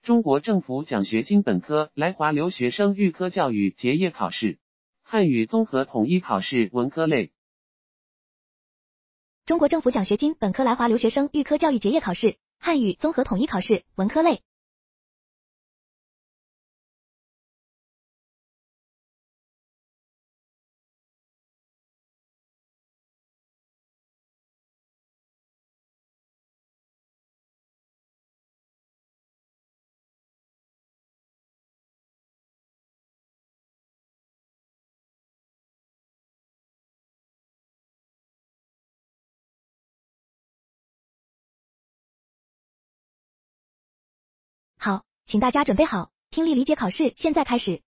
中国政府奖学金本科来华留学生预科教育结业考试，汉语综合统一考试文科类。 中国政府奖学金本科来华留学生预科教育结业考试，汉语综合统一考试文科类。好，请大家准备好，听力理解考试现在开始。